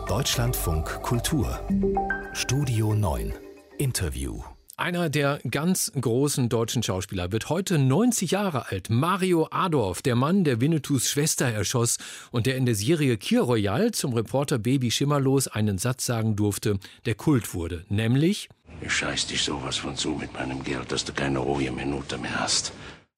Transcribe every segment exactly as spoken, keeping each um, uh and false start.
Deutschlandfunk Kultur Studio neun Interview. Einer der ganz großen deutschen Schauspieler wird heute neunzig Jahre alt. Mario Adorf, der Mann, der Winnetous Schwester erschoss und der in der Serie Kir Royal zum Reporter Baby Schimmerlos einen Satz sagen durfte, der Kult wurde. Nämlich: Ich scheiß dich sowas von zu mit meinem Geld, dass du keine ruhige Minute mehr hast.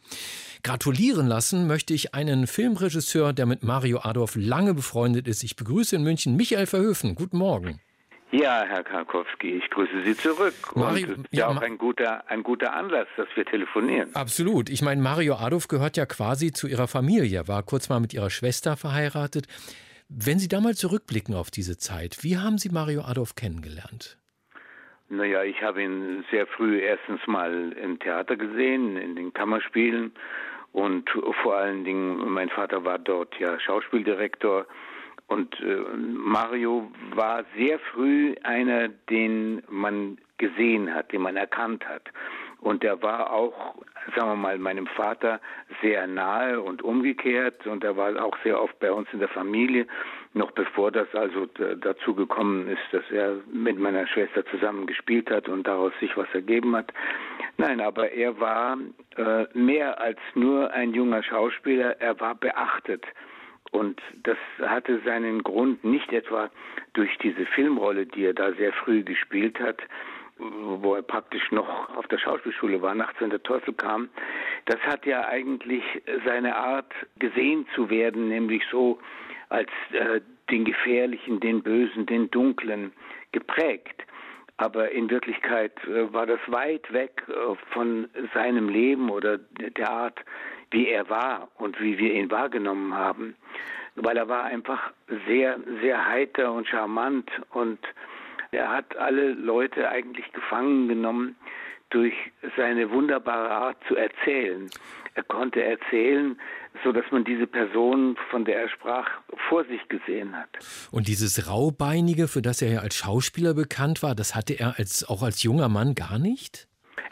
Gratulieren lassen möchte ich einen Filmregisseur, der mit Mario Adorf lange befreundet ist. Ich begrüße in München Michael Verhoeven. Guten Morgen. Ja, Herr Karkowski, ich grüße Sie zurück. Mario, und es ist ja, ja auch ein guter, ein guter Anlass, dass wir telefonieren. Absolut. Ich meine, Mario Adorf gehört ja quasi zu Ihrer Familie, war kurz mal mit Ihrer Schwester verheiratet. Wenn Sie da mal zurückblicken auf diese Zeit, wie haben Sie Mario Adorf kennengelernt? Naja, ich habe ihn sehr früh erstens mal im Theater gesehen, in den Kammerspielen. Und vor allen Dingen, mein Vater war dort ja Schauspieldirektor. Und äh, Mario war sehr früh einer, den man gesehen hat, den man erkannt hat. Und er war auch, sagen wir mal, meinem Vater sehr nahe und umgekehrt. Und er war auch sehr oft bei uns in der Familie, noch bevor das also d- dazu gekommen ist, dass er mit meiner Schwester zusammen gespielt hat und daraus sich was ergeben hat. Nein, aber er war äh, mehr als nur ein junger Schauspieler, er war beachtet. Und das hatte seinen Grund nicht etwa durch diese Filmrolle, die er da sehr früh gespielt hat, wo er praktisch noch auf der Schauspielschule war, nachts wenn der Teufel kam. Das hat ja eigentlich seine Art, gesehen zu werden, nämlich so als äh, den Gefährlichen, den Bösen, den Dunklen geprägt. Aber in Wirklichkeit äh, war das weit weg äh, von seinem Leben oder der Art, wie er war und wie wir ihn wahrgenommen haben. Weil er war einfach sehr, sehr heiter und charmant und er hat alle Leute eigentlich gefangen genommen durch seine wunderbare Art zu erzählen. Er konnte erzählen, so dass man diese Person, von der er sprach, vor sich gesehen hat. Und dieses Raubeinige, für das er ja als Schauspieler bekannt war, das hatte er als, auch als junger Mann gar nicht?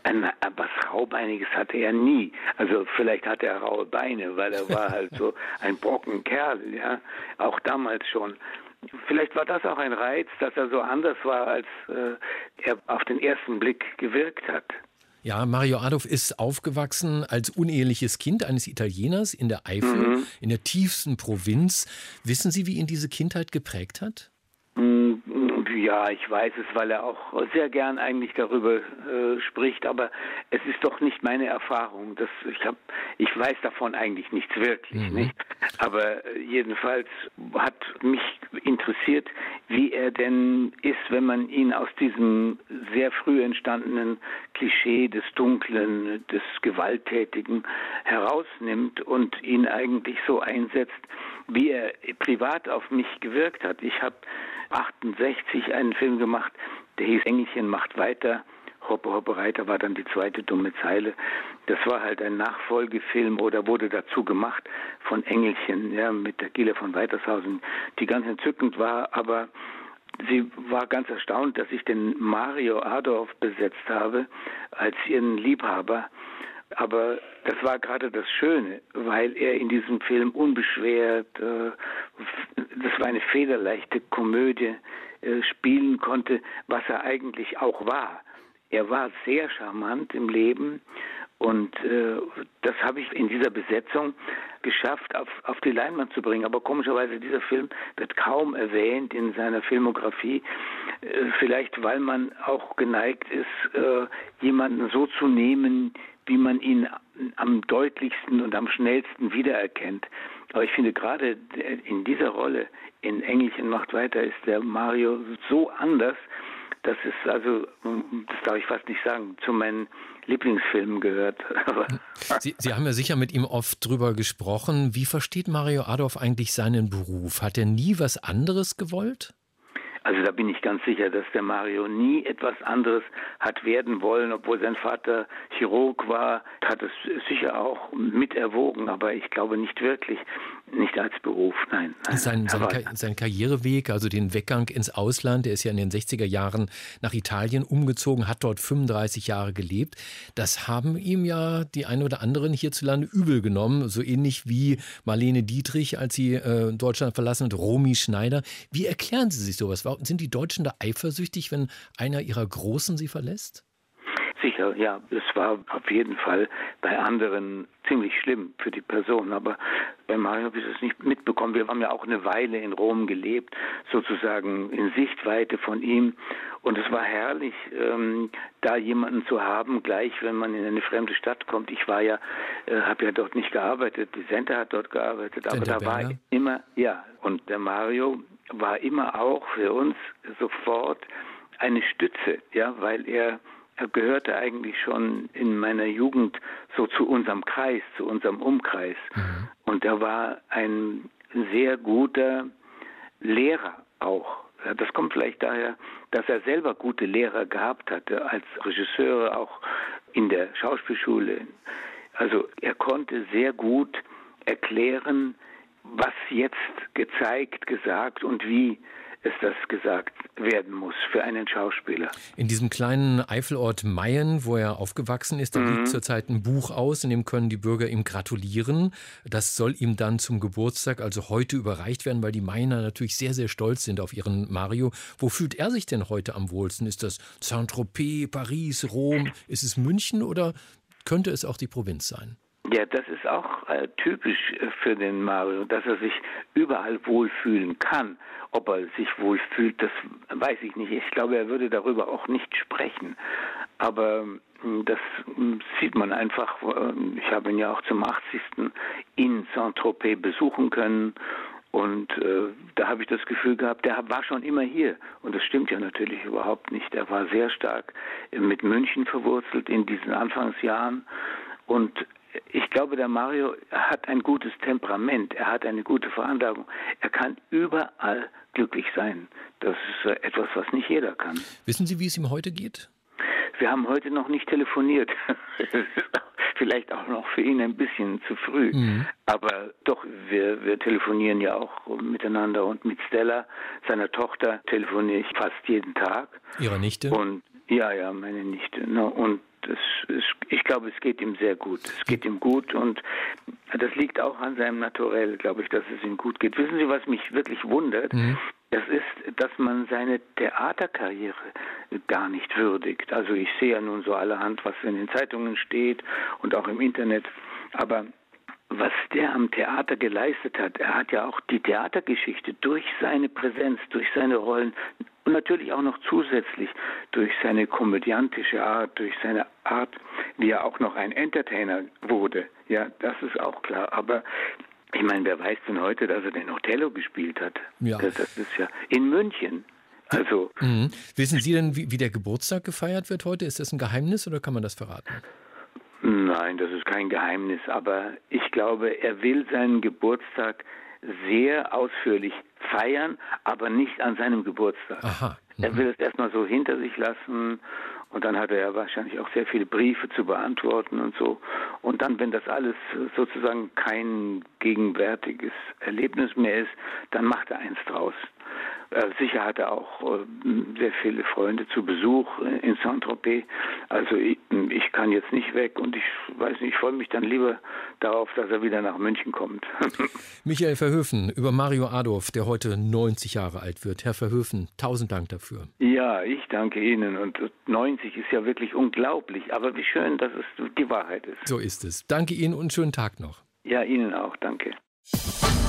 Was Raubeiniges hatte er nie. Also vielleicht hatte er raue Beine, weil er war halt so ein Brockenkerl, ja, auch damals schon. Vielleicht war das auch ein Reiz, dass er so anders war, als äh, er auf den ersten Blick gewirkt hat. Ja, Mario Adorf ist aufgewachsen als uneheliches Kind eines Italieners in der Eifel, mhm. in der tiefsten Provinz. Wissen Sie, wie ihn diese Kindheit geprägt hat? Ja, ich weiß es, weil er auch sehr gern eigentlich darüber äh, spricht, aber es ist doch nicht meine Erfahrung. Das, ich hab, ich weiß davon eigentlich nichts wirklich, mhm. nicht? Aber jedenfalls hat mich interessiert, wie er denn ist, wenn man ihn aus diesem sehr früh entstandenen Klischee des Dunklen, des Gewalttätigen herausnimmt und ihn eigentlich so einsetzt, wie er privat auf mich gewirkt hat. Ich habe achtundsechzig einen Film gemacht, der hieß Engelchen macht weiter. Hoppe, Hoppe, Reiter war dann die zweite dumme Zeile. Das war halt ein Nachfolgefilm oder wurde dazu gemacht von Engelchen, ja, mit der Gila von Weitershausen, die ganz entzückend war, aber sie war ganz erstaunt, dass ich den Mario Adorf besetzt habe als ihren Liebhaber. Aber das war gerade das Schöne, weil er in diesem Film unbeschwert, äh, das war eine federleichte Komödie, äh, spielen konnte, was er eigentlich auch war. Er war sehr charmant im Leben und äh, das habe ich in dieser Besetzung geschafft, auf, auf die Leinwand zu bringen. Aber komischerweise, dieser Film wird kaum erwähnt in seiner Filmografie. Äh, vielleicht, weil man auch geneigt ist, äh, jemanden so zu nehmen, wie man ihn am deutlichsten und am schnellsten wiedererkennt. Aber ich finde gerade in dieser Rolle, in Engelchen macht weiter, ist der Mario so anders, dass es also, das darf ich fast nicht sagen, zu meinen Lieblingsfilmen gehört. Sie, Sie haben ja sicher mit ihm oft drüber gesprochen. Wie versteht Mario Adorf eigentlich seinen Beruf? Hat er nie was anderes gewollt? Also da bin ich ganz sicher, dass der Mario nie etwas anderes hat werden wollen, obwohl sein Vater Chirurg war, hat es sicher auch mit erwogen, aber ich glaube nicht wirklich. nicht als Beruf, nein. nein. Sein, sein, Ka- sein Karriereweg, also den Weggang ins Ausland, er ist ja in den sechziger Jahren nach Italien umgezogen, hat dort fünfunddreißig Jahre gelebt. Das haben ihm ja die einen oder anderen hierzulande übel genommen, so ähnlich wie Marlene Dietrich, als sie äh, Deutschland verlassen hat, Romy Schneider. Wie erklären Sie sich sowas? Warum sind die Deutschen da eifersüchtig, wenn einer ihrer Großen sie verlässt? Sicher, ja, es war auf jeden Fall bei anderen ziemlich schlimm für die Person, aber bei Mario habe ich es nicht mitbekommen. Wir haben ja auch eine Weile in Rom gelebt, sozusagen in Sichtweite von ihm, und es war herrlich, ähm, da jemanden zu haben, gleich wenn man in eine fremde Stadt kommt. Ich war ja, äh, habe ja dort nicht gearbeitet, die Senta hat dort gearbeitet, aber da war ich immer, ja, und der Mario war immer auch für uns sofort eine Stütze, ja, weil er Er gehörte eigentlich schon in meiner Jugend so zu unserem Kreis, zu unserem Umkreis. Mhm. Und er war ein sehr guter Lehrer auch. Das kommt vielleicht daher, dass er selber gute Lehrer gehabt hatte, als Regisseur, auch in der Schauspielschule. Also er konnte sehr gut erklären, was jetzt gezeigt, gesagt und wie es das gesagt werden muss für einen Schauspieler. In diesem kleinen Eifelort Mayen, wo er aufgewachsen ist, da mhm. liegt zurzeit ein Buch aus, in dem können die Bürger ihm gratulieren. Das soll ihm dann zum Geburtstag, also heute, überreicht werden, weil die Mayener natürlich sehr, sehr stolz sind auf ihren Mario. Wo fühlt er sich denn heute am wohlsten? Ist das Saint-Tropez, Paris, Rom? Ist es München oder könnte es auch die Provinz sein? Ja, das ist auch äh, typisch für den Mario, dass er sich überall wohlfühlen kann. Ob er sich wohlfühlt, das weiß ich nicht. Ich glaube, er würde darüber auch nicht sprechen. Aber das sieht man einfach. Ich habe ihn ja auch zum achtzigsten in Saint-Tropez besuchen können. Und äh, da habe ich das Gefühl gehabt, der war schon immer hier. Und das stimmt ja natürlich überhaupt nicht. Er war sehr stark mit München verwurzelt in diesen Anfangsjahren. Und ich glaube, der Mario hat ein gutes Temperament, er hat eine gute Veranlagung. Er kann überall glücklich sein. Das ist etwas, was nicht jeder kann. Wissen Sie, wie es ihm heute geht? Wir haben heute noch nicht telefoniert. Vielleicht auch noch für ihn ein bisschen zu früh. Mhm. Aber doch, wir, wir telefonieren ja auch miteinander. Und mit Stella, seiner Tochter, telefoniere ich fast jeden Tag. Ihrer Nichte? Und ja, ja, meine Nichte. Und das ist, ich glaube, es geht ihm sehr gut. Es geht ihm gut und das liegt auch an seinem Naturell, glaube ich, dass es ihm gut geht. Wissen Sie, was mich wirklich wundert? Mhm. Das ist, dass man seine Theaterkarriere gar nicht würdigt. Also ich sehe ja nun so allerhand, was in den Zeitungen steht und auch im Internet. Aber was der am Theater geleistet hat, er hat ja auch die Theatergeschichte durch seine Präsenz, durch seine Rollen und natürlich auch noch zusätzlich durch seine komödiantische Art, durch seine Art, wie er auch noch ein Entertainer wurde. Ja, das ist auch klar. Aber ich meine, wer weiß denn heute, dass er den Othello gespielt hat? Ja. Das, das ist ja in München. Also, mhm. Wissen Sie denn, wie, wie der Geburtstag gefeiert wird heute? Ist das ein Geheimnis oder kann man das verraten? Nein, das ist kein Geheimnis, aber ich glaube, er will seinen Geburtstag sehr ausführlich feiern, aber nicht an seinem Geburtstag. Aha. Mhm. Er will es erstmal so hinter sich lassen und dann hat er ja wahrscheinlich auch sehr viele Briefe zu beantworten und so. Und dann, wenn das alles sozusagen kein gegenwärtiges Erlebnis mehr ist, dann macht er eins draus. Sicher hat er auch äh, sehr viele Freunde zu Besuch in Saint-Tropez. Also ich, ich kann jetzt nicht weg und ich weiß nicht, ich freue mich dann lieber darauf, dass er wieder nach München kommt. Michael Verhoeven über Mario Adorf, der heute neunzig Jahre alt wird. Herr Verhoeven, tausend Dank dafür. Ja, ich danke Ihnen und neunzig ist ja wirklich unglaublich, aber wie schön, dass es die Wahrheit ist. So ist es. Danke Ihnen und schönen Tag noch. Ja, Ihnen auch, danke.